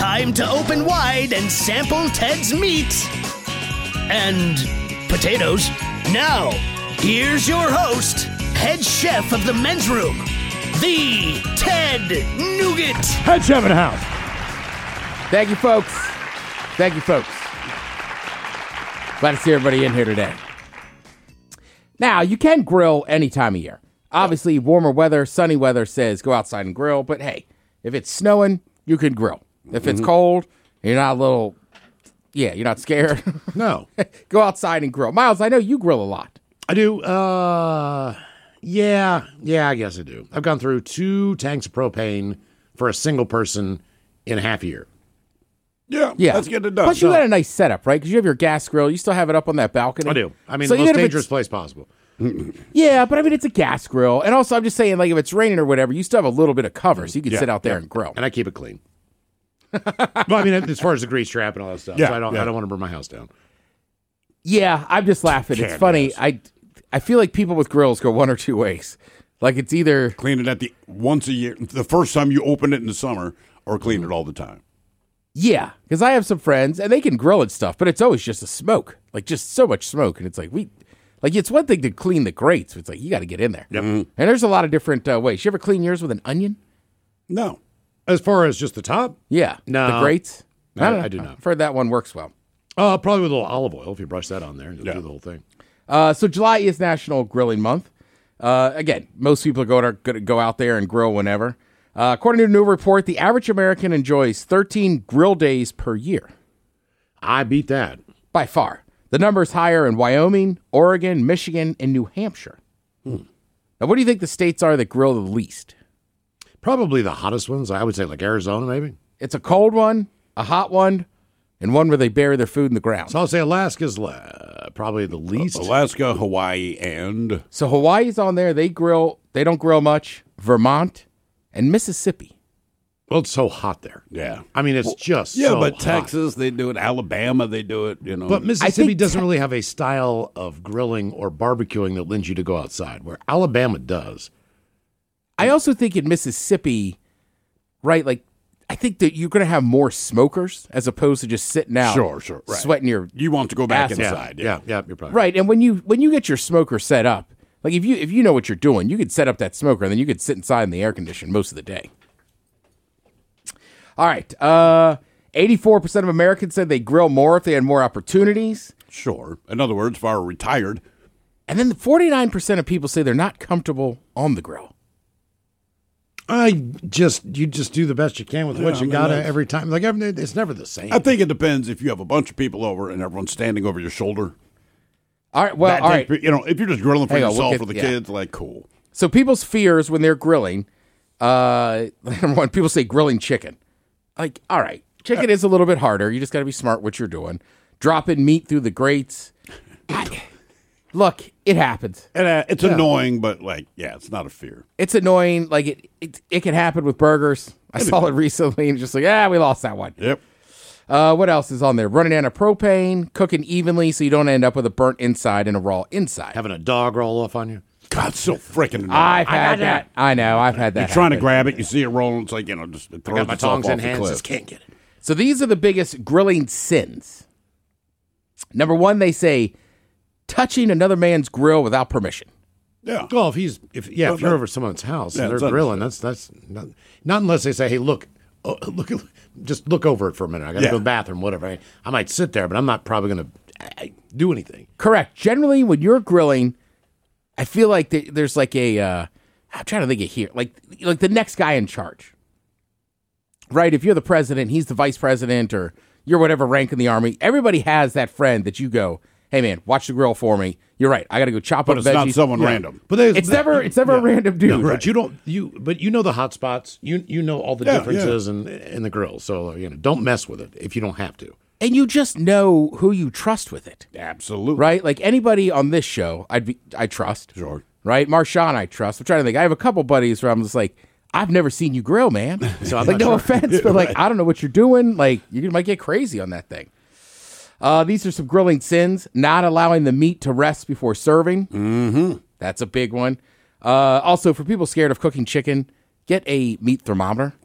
Time to open wide and sample Ted's meat and potatoes. Now, here's your host, head chef of the men's room, the Ted Nugent. Head chef in the house. Thank you, folks. Thank you, folks. Glad to see everybody in here today. Now, you can grill any time of year. Obviously, warmer weather, sunny weather says go outside and grill. But hey, if it's snowing, you can grill. If it's cold, you're not you're not scared. No. Go outside and grill. Miles, I know you grill a lot. I do. Yeah, I guess I do. I've gone through 2 tanks of propane for a single person in a half a year. Yeah, let's get it done. Plus, you got a nice setup, right? Because you have your gas grill. You still have it up on that balcony. I do. I mean, so the most dangerous place possible. Yeah, but I mean, it's a gas grill. And also, I'm just saying, like, if it's raining or whatever, you still have a little bit of cover, so you can sit out there and grill. And I keep it clean. Well, I mean, as far as the grease trap and all that stuff. Yeah, so I don't want to burn my house down. Yeah, I'm just laughing. It's funny. I feel like people with grills go one or two ways. Like, it's either clean it once a year, the first time you open it in the summer, or clean it all the time. Yeah, because I have some friends, and they can grill and stuff, but it's always just a smoke. Like, just so much smoke. And it's like, it's one thing to clean the grates. But it's like, you got to get in there. Yep. And there's a lot of different ways. You ever clean yours with an onion? No. As far as just the top? Yeah. No. The grates? No, I do not. I've heard that one works well. Probably with a little olive oil. If you brush that on there, you'll do the whole thing. So July is National Grilling Month. Again, most people are going to go out there and grill whenever. According to a new report, the average American enjoys 13 grill days per year. I beat that. By far. The number is higher in Wyoming, Oregon, Michigan, and New Hampshire. Now, what do you think the states are that grill the least? Probably the hottest ones. I would say like Arizona, maybe. It's a cold one, a hot one, and one where they bury their food in the ground. So I'll say Alaska's probably the least. Alaska, Hawaii, and... So Hawaii's on there. They grill. They don't grill much. Vermont and Mississippi. Well, it's so hot there. Yeah. I mean, it's just Yeah, so but hot. Texas, they do it. Alabama, they do it, you know. But Mississippi think doesn't really have a style of grilling or barbecuing that lends you to go outside, where Alabama does. I also think in Mississippi, right, like, I think that you're going to have more smokers as opposed to just sitting out, Sure, right. sweating your You want to go back ass inside. Yeah, you're probably right. And when you get your smoker set up, like if you know what you're doing, you could set up that smoker and then you could sit inside in the air condition most of the day. All right, 84% of Americans said they grill more if they had more opportunities. Sure. In other words, if I were retired. And then 49% of people say they're not comfortable on the grill. you just do the best you can with what you got every time. Like it's never the same. I think it depends if you have a bunch of people over and everyone's standing over your shoulder. All right, well, all right. You know, if you're just grilling for Hang on, yourself we'll or the get- kids, like, cool. So people's fears when they're grilling, number one, people say grilling chicken. Like, all right, chicken is a little bit harder. You just got to be smart what you're doing. Dropping meat through the grates. Look, it happens. And it's annoying, but, like, yeah, it's not a fear. It's annoying. Like, it can happen with burgers. I saw it recently and just like, we lost that one. Yep. What else is on there? Running out of propane, cooking evenly so you don't end up with a burnt inside and a raw inside. Having a dog roll off on you. God, so freaking annoying. I've had that. I know, I've had that. You're trying to happen. grab it, you see it rolling, it's like, just it I throws got my itself tongs off in the hands, cliff. just can't get it. So these are the biggest grilling sins. Number one, they say touching another man's grill without permission. Yeah. Well, if you're over someone's house and they're grilling, that's not unless they say, hey, look, just look over it for a minute. I got to go to the bathroom, whatever. I might sit there, but I'm not probably going to do anything. Correct. Generally, when you're grilling, I feel like there's like I'm trying to think of here, like the next guy in charge, right? If you're the president, he's the vice president, or you're whatever rank in the army. Everybody has that friend that you go, hey man, watch the grill for me. You're right. I got to go chop But up it's veggies. not someone random. But It's never a random dude. No, right? but you know the hot spots. You know all the differences in the grill. So don't mess with it if you don't have to. And you just know who you trust with it. Absolutely. Right? Like anybody on this show, I trust. Sure. Right? Marshawn, I trust. I'm trying to think. I have a couple buddies where I'm just like, I've never seen you grill, man. So I'm like, no offense, but like, I don't know what you're doing. Like, you might get crazy on that thing. These are some grilling sins. Not allowing the meat to rest before serving. Mm-hmm. That's a big one. Also, for people scared of cooking chicken, get a meat thermometer.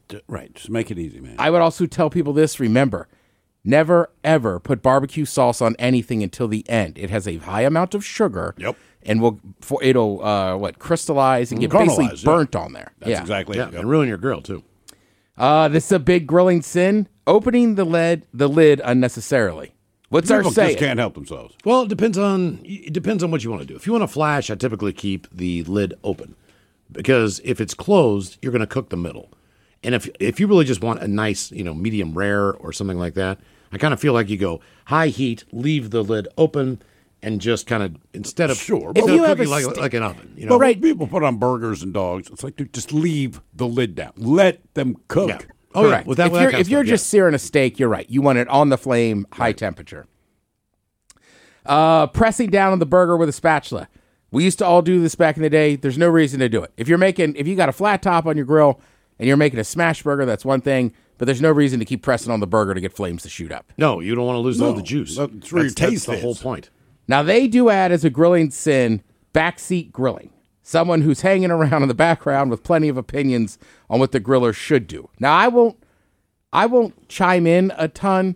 Right. Just make it easy, man. I would also tell people this. Remember, never, ever put barbecue sauce on anything until the end. It has a high amount of sugar. Yep. And it'll crystallize and get basically burnt on there. That's exactly it. And ruin your grill, too. This is a big grilling sin. Opening the lid unnecessarily. What's our say? Just can't help themselves. Well, it depends on what you want to do. If you want to flash, I typically keep the lid open because if it's closed, you're going to cook the middle. And if you really just want a nice, medium rare or something like that, I kind of feel like you go high heat, leave the lid open, and just kind of instead of cooking like an oven. But right, people put on burgers and dogs. It's like, dude, just leave the lid down. Let them cook. Yeah. Oh, correct. Yeah. If you're just searing a steak, you're right. You want it on the flame, high temperature. Pressing down on the burger with a spatula. We used to all do this back in the day. There's no reason to do it. If you got a flat top on your grill and you're making a smash burger, that's one thing. But there's no reason to keep pressing on the burger to get flames to shoot up. No, you don't want to lose all the juice. That's where your taste the whole point. Now, they do add as a grilling sin, backseat grilling. Someone who's hanging around in the background with plenty of opinions on what the griller should do. Now, I won't chime in a ton.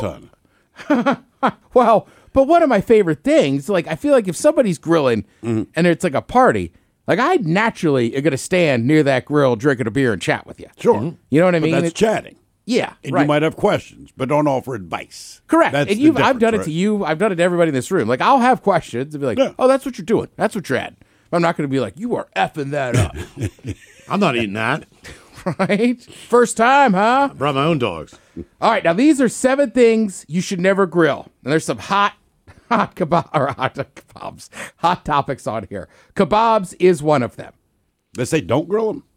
Well, but one of my favorite things, I feel like if somebody's grilling and it's like a party, I naturally are going to stand near that grill drinking a beer and chat with you. Sure. Mm-hmm. You know what I mean? That's chatting. Yeah. And you might have questions, but don't offer advice. Correct. That's and I've done it to you. I've done it to everybody in this room. I'll have questions and be like, oh, that's what you're doing. That's what you're at. I'm not going to be like, you are effing that up. I'm not eating that. Right? First time, huh? I brought my own dogs. All right. Now, these are 7 things you should never grill. And there's some hot topics on here. Kebabs is one of them. They say don't grill them?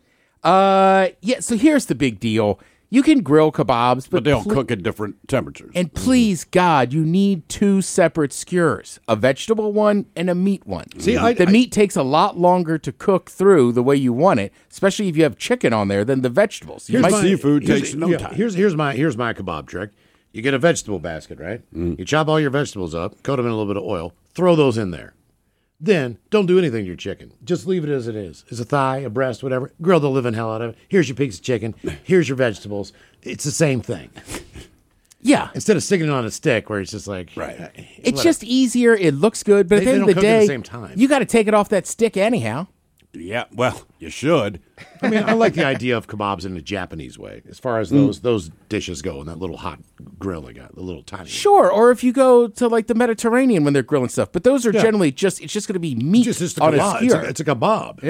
Yeah, so here's the big deal. You can grill kebabs, but they'll cook at different temperatures. And please, God, you need 2 separate skewers, a vegetable one and a meat one. See, the meat takes a lot longer to cook through the way you want it, especially if you have chicken on there, than the vegetables. Seafood takes no time. Here's my kebab trick. You get a vegetable basket, right? You chop all your vegetables up, coat them in a little bit of oil, throw those in there. Then don't do anything to your chicken. Just leave it as it is. It's a thigh, a breast, whatever. Grill the living hell out of it. Here's your piece of chicken. Here's your vegetables. It's the same thing. Yeah. Instead of sticking it on a stick where it's just like... Right. It's just easier. It looks good. But at the end of the day, at the same time. You got to take it off that stick anyhow. Yeah, well, you should. I mean, I like the idea of kebabs in a Japanese way, as far as those dishes go, and that little hot grill they got, the little tiny. Sure, or if you go to the Mediterranean when they're grilling stuff, but those are generally it's just going to be meat on a skewer. It's a kebab.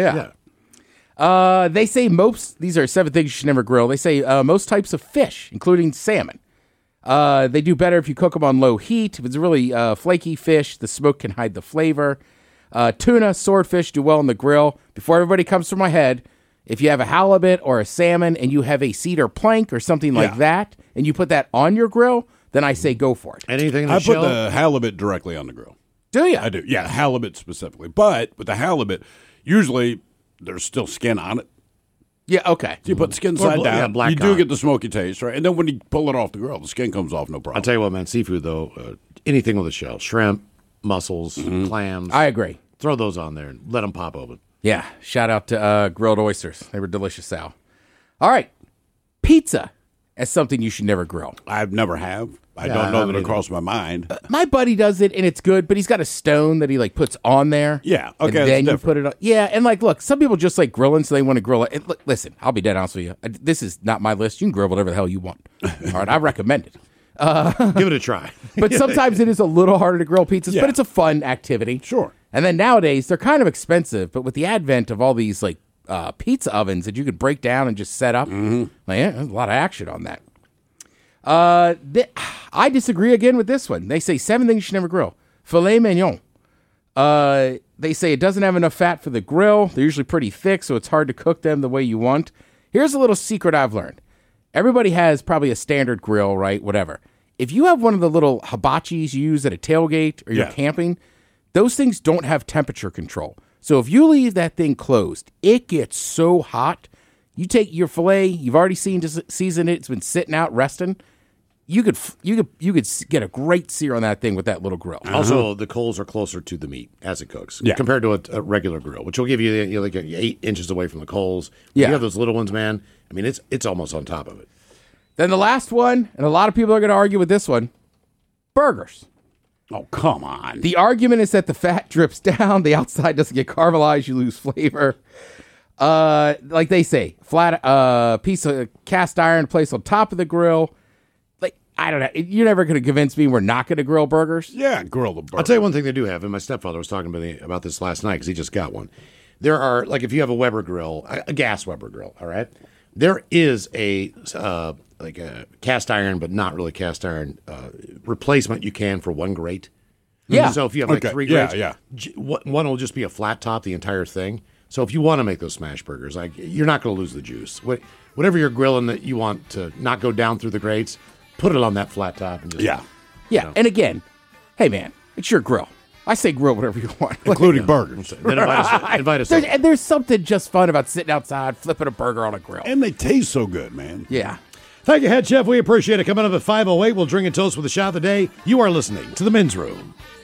Yeah. They say these are 7 things you should never grill. They say most types of fish, including salmon. They do better if you cook them on low heat. If it's a really flaky fish, the smoke can hide the flavor. Tuna, swordfish do well on the grill. Before everybody comes to my head, if you have a halibut or a salmon and you have a cedar plank or something like that, and you put that on your grill, then I say go for it. Anything in the I shell? put the halibut directly on the grill. Do you? I do. Yeah, halibut specifically. But with the halibut, usually there's still skin on it. Yeah, okay. So you put the skin side down. black you do cod. get the smoky taste, right? And then when you pull it off the grill, the skin comes off, no problem. I'll tell you what, man, seafood, though, anything with a shell, shrimp, mussels, clams. I agree. Throw those on there and let them pop open. Yeah, shout out to grilled oysters. They were delicious, Sal. All right, pizza as something you should never grill. I've never have. I don't know that it crossed my mind. My buddy does it, and it's good, but he's got a stone that he puts on there. Yeah, okay, and then that's you put it on. Yeah, and look, some people just like grilling, so they want to grill it. Look, listen, I'll be dead honest with you. This is not my list. You can grill whatever the hell you want. All right, I recommend it. Give it a try. But sometimes it is a little harder to grill pizzas, but it's a fun activity. Sure. And then nowadays, they're kind of expensive, but with the advent of all these pizza ovens that you could break down and just set up, there's a lot of action on that. I disagree again with this one. They say 7 things you should never grill. Filet mignon. They say it doesn't have enough fat for the grill. They're usually pretty thick, so it's hard to cook them the way you want. Here's a little secret I've learned. Everybody has probably a standard grill, right? Whatever. If you have one of the little hibachis you use at a tailgate or you're camping, those things don't have temperature control. So if you leave that thing closed, it gets so hot. You take your filet, you've already seasoned it, it's been sitting out resting. you could get a great sear on that thing with that little grill. Also, the coals are closer to the meat as it cooks compared to a regular grill, which will give you like 8 inches away from the coals. When you have those little ones, man. I mean, it's almost on top of it. Then the last one, and a lot of people are going to argue with this one, burgers. Oh, come on. The argument is that the fat drips down, the outside doesn't get caramelized, you lose flavor. Like they say, flat piece of cast iron placed on top of the grill. Like, I don't know. You're never going to convince me we're not going to grill burgers. Yeah, grill the burger. I'll tell you one thing they do have, and my stepfather was talking about this last night because he just got one. There are, like, if you have a Weber grill, a gas Weber grill, all right? There is a cast iron, but not really cast iron replacement you can for one grate. Yeah. So if you have 3 grates, one will just be a flat top, the entire thing. So if you want to make those smash burgers, like, you're not going to lose the juice. Whatever you're grilling that you want to not go down through the grates, put it on that flat top. And just, yeah. And again, hey, man, it's your grill. I say grill whatever you want. Including burgers. Then invite us. And there's something just fun about sitting outside, flipping a burger on a grill. And they taste so good, man. Yeah. Thank you, Head Chef. We appreciate it. Coming up at 5:08, we'll drink and toast with a shot of the day. You are listening to The Men's Room.